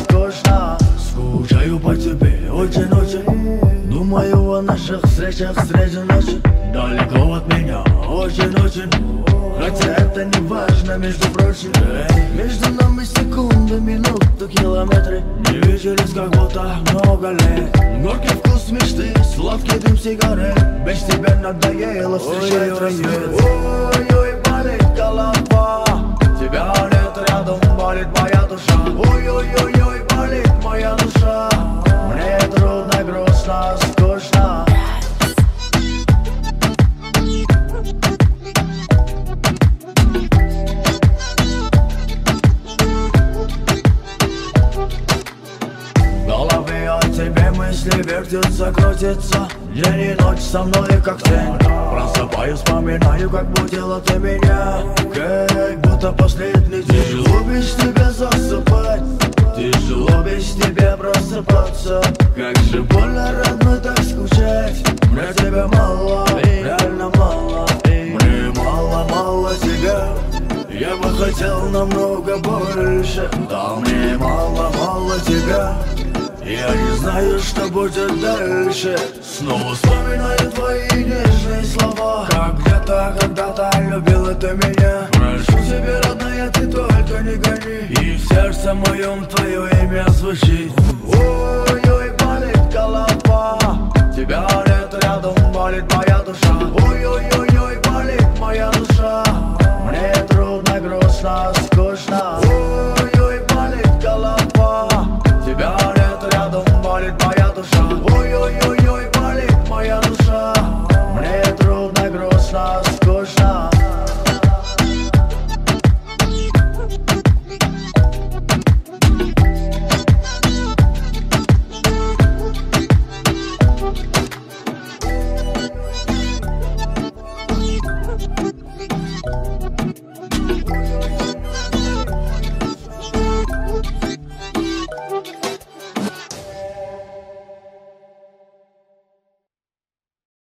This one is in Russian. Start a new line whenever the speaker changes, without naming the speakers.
скучно. Скучаю по тебе очень-очень. Думаю о наших встречах среди ночи. Далеко от меня очень-очень. Хотя это не важно, между прочим. Между нами секунды, минуты, километры. Не виделись как будто много лет. Горький вкус мечты, сладкий дым сигарет. Без тебя надоело встречать рассвет. Ой-ой, болит голова. Тебя нет рядом, болит моя душа. Ой-ой-ой-ой, болит моя душа. Мне трудно, грустно, скучно. В голове о тебе мысли вертятся, крутятся. День и ночь со мной как тень. Просыпаюсь, вспоминаю, как будила ты меня. Как будто последний день. Тяжело без тебя засыпать, тяжело без тебя просыпаться. Как же больно, родной, так скучать. Мне тебя мало, реально мало. Мне мало тебя. Я бы хотел намного больше. Да мне мало тебя. Я не знаю, что будет дальше. Снова вспоминаю твои нежные слова. Как где-то, когда-то любила ты меня. Прошу тебя, родная, ты только не гони. И в сердце моем твое имя звучит. Ой,